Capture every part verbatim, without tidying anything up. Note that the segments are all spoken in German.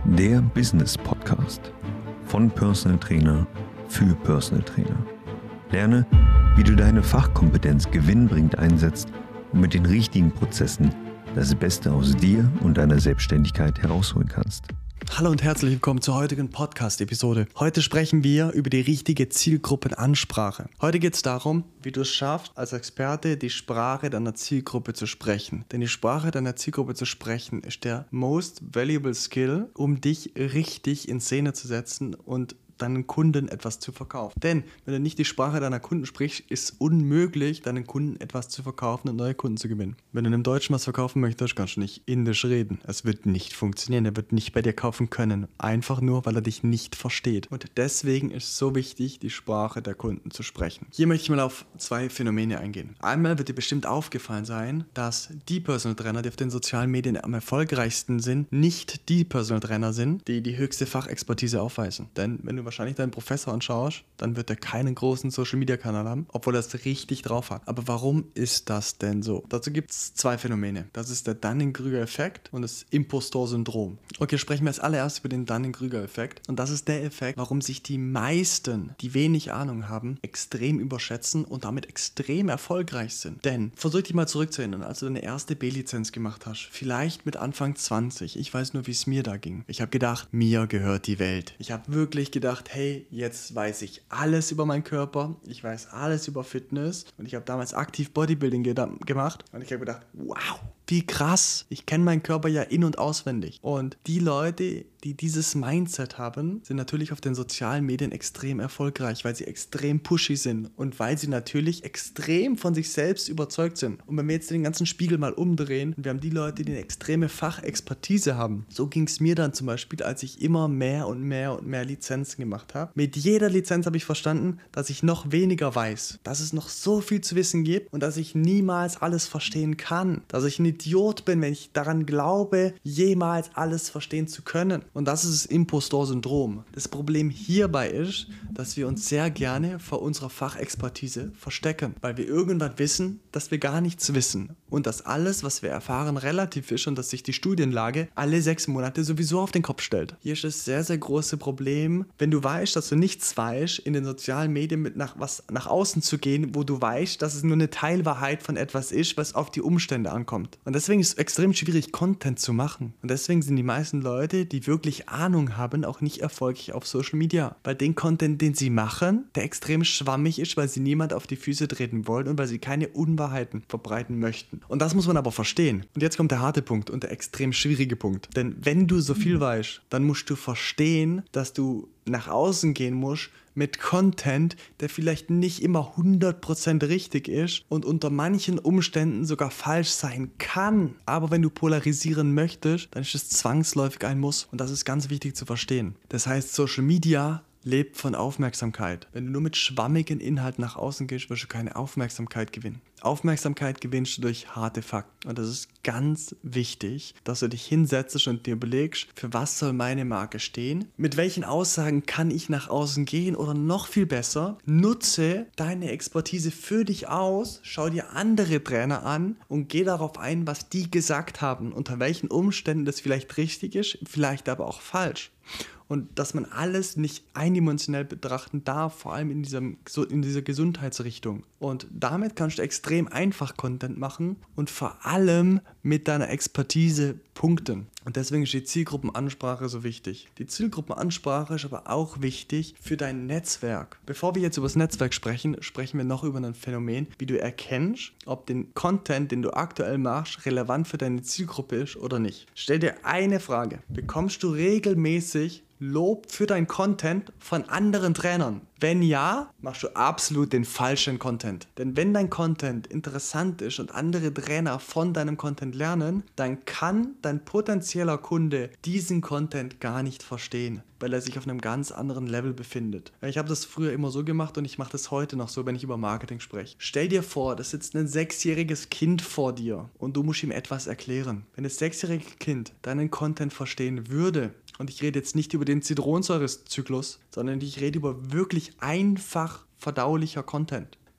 Der Business Podcast von Personal Trainer für Personal Trainer. Lerne, wie du deine Fachkompetenz gewinnbringend einsetzt und mit den richtigen Prozessen das Beste aus dir und deiner Selbstständigkeit herausholen kannst. Hallo und herzlich willkommen zur heutigen Podcast-Episode. Heute sprechen wir über die richtige Zielgruppenansprache. Heute geht es darum, wie du es schaffst, als Experte die Sprache deiner Zielgruppe zu sprechen. Denn die Sprache deiner Zielgruppe zu sprechen ist der most valuable skill, um dich richtig in Szene zu setzen und deinen Kunden etwas zu verkaufen. Denn wenn du nicht die Sprache deiner Kunden sprichst, ist es unmöglich, deinen Kunden etwas zu verkaufen und neue Kunden zu gewinnen. Wenn du einem Deutschen was verkaufen möchtest, kannst du nicht Indisch reden. Es wird nicht funktionieren. Er wird nicht bei dir kaufen können. Einfach nur, weil er dich nicht versteht. Und deswegen ist es so wichtig, die Sprache der Kunden zu sprechen. Hier möchte ich mal auf zwei Phänomene eingehen. Einmal wird dir bestimmt aufgefallen sein, dass die Personal Trainer, die auf den sozialen Medien am erfolgreichsten sind, nicht die Personal Trainer sind, die die höchste Fachexpertise aufweisen. Denn wenn du wahrscheinlich deinen Professor anschaust, dann wird er keinen großen Social-Media-Kanal haben, obwohl er es richtig drauf hat. Aber warum ist das denn so? Dazu gibt es zwei Phänomene. Das ist der Dunning-Kruger-Effekt und das Impostor-Syndrom. Okay, sprechen wir als allererstes über den Dunning-Kruger-Effekt. Und das ist der Effekt, warum sich die meisten, die wenig Ahnung haben, extrem überschätzen und damit extrem erfolgreich sind. Denn, versuch dich mal zurückzuerinnern, als du deine erste B-Lizenz gemacht hast, vielleicht mit Anfang zwanzig, ich weiß nur, wie es mir da ging. Ich habe gedacht, mir gehört die Welt. Ich habe wirklich gedacht, hey, jetzt weiß ich alles über meinen Körper, ich weiß alles über Fitness und ich habe damals aktiv Bodybuilding geda- gemacht und ich habe gedacht, wow, wie krass, ich kenne meinen Körper ja in- und auswendig. Und die Leute, die dieses Mindset haben, sind natürlich auf den sozialen Medien extrem erfolgreich, weil sie extrem pushy sind und weil sie natürlich extrem von sich selbst überzeugt sind. Und wenn wir jetzt den ganzen Spiegel mal umdrehen, wir haben die Leute, die eine extreme Fachexpertise haben. So ging es mir dann zum Beispiel, als ich immer mehr und mehr und mehr Lizenzen gemacht habe. Mit jeder Lizenz habe ich verstanden, dass ich noch weniger weiß, dass es noch so viel zu wissen gibt und dass ich niemals alles verstehen kann, dass ich ein Idiot bin, wenn ich daran glaube, jemals alles verstehen zu können. Und das ist das Impostor-Syndrom. Das Problem hierbei ist, dass wir uns sehr gerne vor unserer Fachexpertise verstecken, weil wir irgendwann wissen, dass wir gar nichts wissen und dass alles, was wir erfahren, relativ ist und dass sich die Studienlage alle sechs Monate sowieso auf den Kopf stellt. Hier ist das sehr, sehr große Problem, wenn du weißt, dass du nichts weißt, in den sozialen Medien mit nach, was nach außen zu gehen, wo du weißt, dass es nur eine Teilwahrheit von etwas ist, was auf die Umstände ankommt. Und deswegen ist es extrem schwierig, Content zu machen. Und deswegen sind die meisten Leute, die wirklich Ahnung haben, auch nicht erfolgreich auf Social Media. Weil den Content, den sie machen, der extrem schwammig ist, weil sie niemand auf die Füße treten wollen und weil sie keine Unwahrheiten verbreiten möchten. Und das muss man aber verstehen. Und jetzt kommt der harte Punkt und der extrem schwierige Punkt. Denn wenn du so viel weißt, dann musst du verstehen, dass du nach außen gehen musst mit Content, der vielleicht nicht immer hundert Prozent richtig ist und unter manchen Umständen sogar falsch sein kann. Aber wenn du polarisieren möchtest, dann ist es zwangsläufig ein Muss und das ist ganz wichtig zu verstehen. Das heißt, Social Media lebt von Aufmerksamkeit. Wenn du nur mit schwammigen Inhalten nach außen gehst, wirst du keine Aufmerksamkeit gewinnen. Aufmerksamkeit gewinnst du durch harte Fakten. Und das ist ganz wichtig, dass du dich hinsetzt und dir überlegst, für was soll meine Marke stehen? Mit welchen Aussagen kann ich nach außen gehen? Oder noch viel besser, nutze deine Expertise für dich aus, schau dir andere Trainer an und geh darauf ein, was die gesagt haben, unter welchen Umständen das vielleicht richtig ist, vielleicht aber auch falsch. Und dass man alles nicht eindimensionell betrachten darf, vor allem in, diesem, so in dieser Gesundheitsrichtung. Und damit kannst du extrem einfach Content machen und vor allem mit deiner Expertise punkten. Und deswegen ist die Zielgruppenansprache so wichtig. Die Zielgruppenansprache ist aber auch wichtig für dein Netzwerk. Bevor wir jetzt über das Netzwerk sprechen, sprechen wir noch über ein Phänomen, wie du erkennst, ob den Content, den du aktuell machst, relevant für deine Zielgruppe ist oder nicht. Stell dir eine Frage. Bekommst du regelmäßig Lob für dein Content von anderen Trainern? Wenn ja, machst du absolut den falschen Content. Denn wenn dein Content interessant ist und andere Trainer von deinem Content lernen, dann kann dein potenzieller Kunde diesen Content gar nicht verstehen, weil er sich auf einem ganz anderen Level befindet. Ich habe das früher immer so gemacht und ich mache das heute noch so, wenn ich über Marketing spreche. Stell dir vor, da sitzt ein sechsjähriges Kind vor dir und du musst ihm etwas erklären. Wenn das sechsjährige Kind deinen Content verstehen würde, und ich rede jetzt nicht über den Zitronensäurezyklus, sondern ich rede über wirklich einfach verdaulicher Content,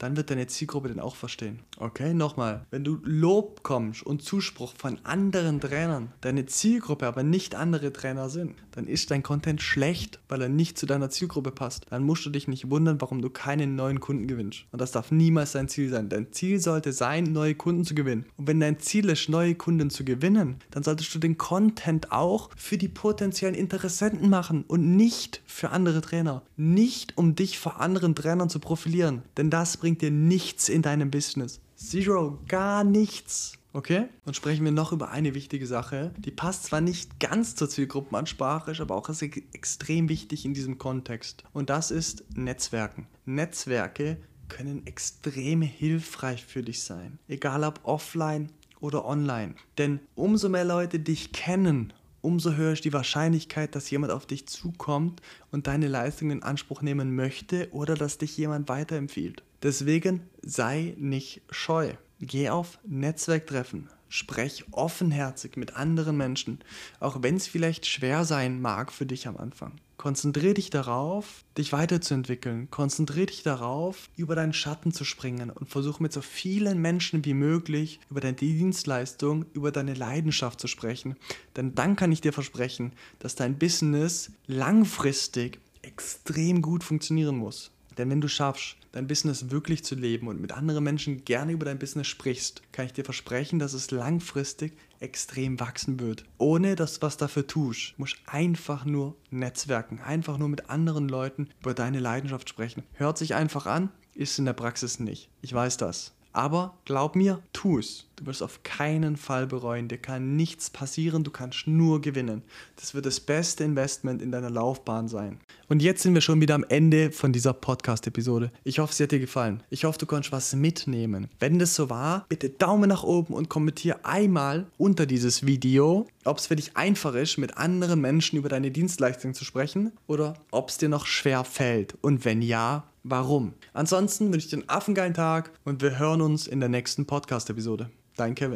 dann wird deine Zielgruppe den auch verstehen. Okay, nochmal. Wenn du Lob kommst und Zuspruch von anderen Trainern, deine Zielgruppe aber nicht andere Trainer sind, dann ist dein Content schlecht, weil er nicht zu deiner Zielgruppe passt. Dann musst du dich nicht wundern, warum du keinen neuen Kunden gewinnst. Und das darf niemals dein Ziel sein. Dein Ziel sollte sein, neue Kunden zu gewinnen. Und wenn dein Ziel ist, neue Kunden zu gewinnen, dann solltest du den Content auch für die potenziellen Interessenten machen und nicht für andere Trainer. Nicht, um dich vor anderen Trainern zu profilieren. Denn das bringt dir nichts in deinem Business. Zero, gar nichts. Okay? Und sprechen wir noch über eine wichtige Sache. Die passt zwar nicht ganz zur Zielgruppenansprache, ist aber auch extrem wichtig in diesem Kontext. Und das ist Netzwerken. Netzwerke können extrem hilfreich für dich sein. Egal ob offline oder online. Denn umso mehr Leute dich kennen, umso höher ist die Wahrscheinlichkeit, dass jemand auf dich zukommt und deine Leistung in Anspruch nehmen möchte oder dass dich jemand weiterempfiehlt. Deswegen sei nicht scheu. Geh auf Netzwerktreffen. Sprech offenherzig mit anderen Menschen, auch wenn es vielleicht schwer sein mag für dich am Anfang. Konzentriere dich darauf, dich weiterzuentwickeln. Konzentriere dich darauf, über deinen Schatten zu springen und versuche mit so vielen Menschen wie möglich über deine Dienstleistung, über deine Leidenschaft zu sprechen. Denn dann kann ich dir versprechen, dass dein Business langfristig extrem gut funktionieren muss. Denn wenn du schaffst, dein Business wirklich zu leben und mit anderen Menschen gerne über dein Business sprichst, kann ich dir versprechen, dass es langfristig extrem wachsen wird. Ohne dass du was dafür tust. Du musst einfach nur netzwerken, einfach nur mit anderen Leuten über deine Leidenschaft sprechen. Hört sich einfach an, ist in der Praxis nicht. Ich weiß das. Aber glaub mir, tu es. Du wirst auf keinen Fall bereuen. Dir kann nichts passieren, du kannst nur gewinnen. Das wird das beste Investment in deiner Laufbahn sein. Und jetzt sind wir schon wieder am Ende von dieser Podcast-Episode. Ich hoffe, sie hat dir gefallen. Ich hoffe, du konntest was mitnehmen. Wenn das so war, bitte Daumen nach oben und kommentiere einmal unter dieses Video, ob es für dich einfach ist, mit anderen Menschen über deine Dienstleistung zu sprechen oder ob es dir noch schwer fällt. Und wenn ja, warum? Ansonsten wünsche ich dir einen affengeilen Tag und wir hören uns in der nächsten Podcast-Episode. Dein Kevin.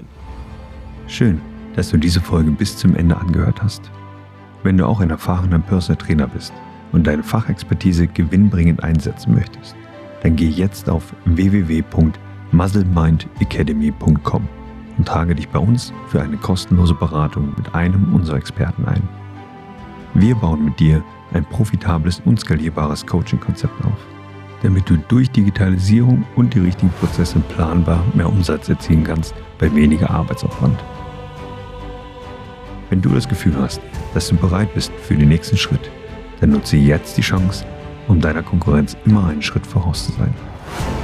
Schön, dass du diese Folge bis zum Ende angehört hast. Wenn du auch ein erfahrener Personal Trainer bist und deine Fachexpertise gewinnbringend einsetzen möchtest, dann geh jetzt auf w w w punkt muscle mind academy punkt com und trage dich bei uns für eine kostenlose Beratung mit einem unserer Experten ein. Wir bauen mit dir ein profitables und skalierbares Coaching-Konzept auf, damit du durch Digitalisierung und die richtigen Prozesse planbar mehr Umsatz erzielen kannst bei weniger Arbeitsaufwand. Wenn du das Gefühl hast, dass du bereit bist für den nächsten Schritt, dann nutze jetzt die Chance, um deiner Konkurrenz immer einen Schritt voraus zu sein.